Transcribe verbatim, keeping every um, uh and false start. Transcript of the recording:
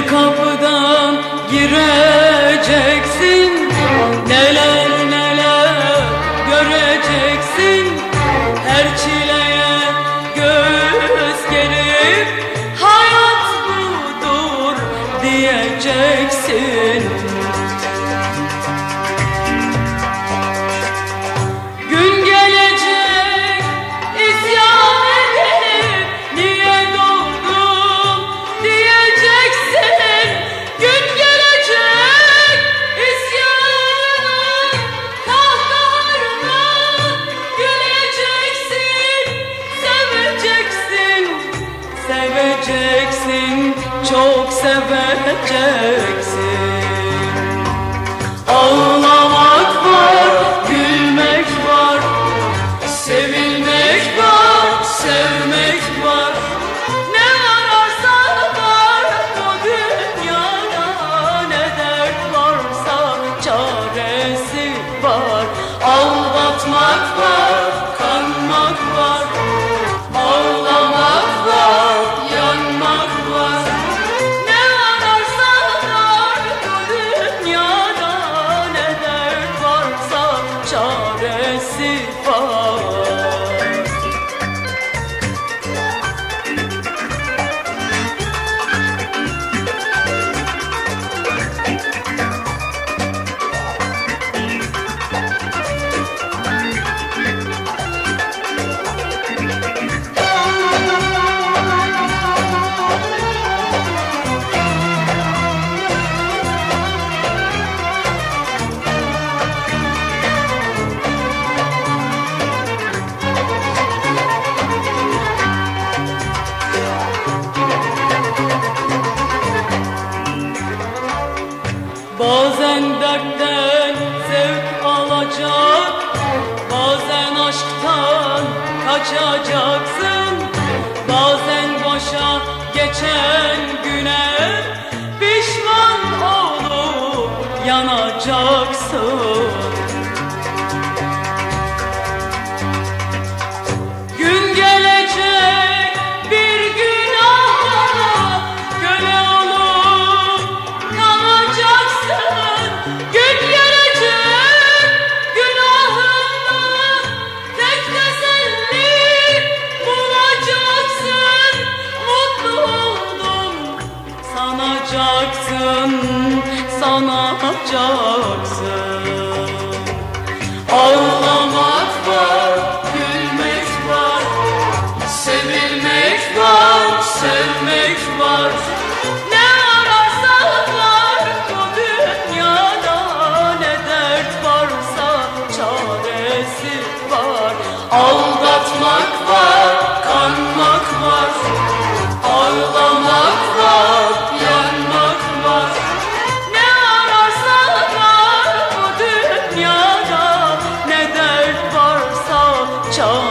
Bir kapıdan gireceksin, neler neler göreceksin. Her çileye göğüs gerip hayat budur diyeceksin. Gün gelecek isyan edip niye doğdum diyeceksin. Gün gelecek isyanına kahkahalarına güleceksin. Seveceksin, seveceksin, çok seveceksin. Ağlamak var, gülmek var, sevilmek var, sevmek var. Ne ararsan var bu dünyada, ne dert varsa çaresi var. Aldatmak var, kanmak var, ağlamak var, yanmak var. Ne ararsan var bu dünyada, ne dert varsa çaresi var. Bazen dertten zevk alacak, bazen aşktan kaçacaksın. Bazen başa geçen güne pişman olup yanacaksın. Gün gelecek bir günaha köle olup kalacaksın. Gün gelecek günahında tek teselli bulacaksın. Mutlu oldum sanacaksın, sanacaksın. Ağlamak var, gülmek var, sevilmek var, sevmek var. Ne ararsan var bu dünyada, ne dert varsa çaresi var. Aldatmak var, kanmak var, ağlamak var, yanmak var. Ne ararsan var bu dünyada, ne dert varsa çaresi var.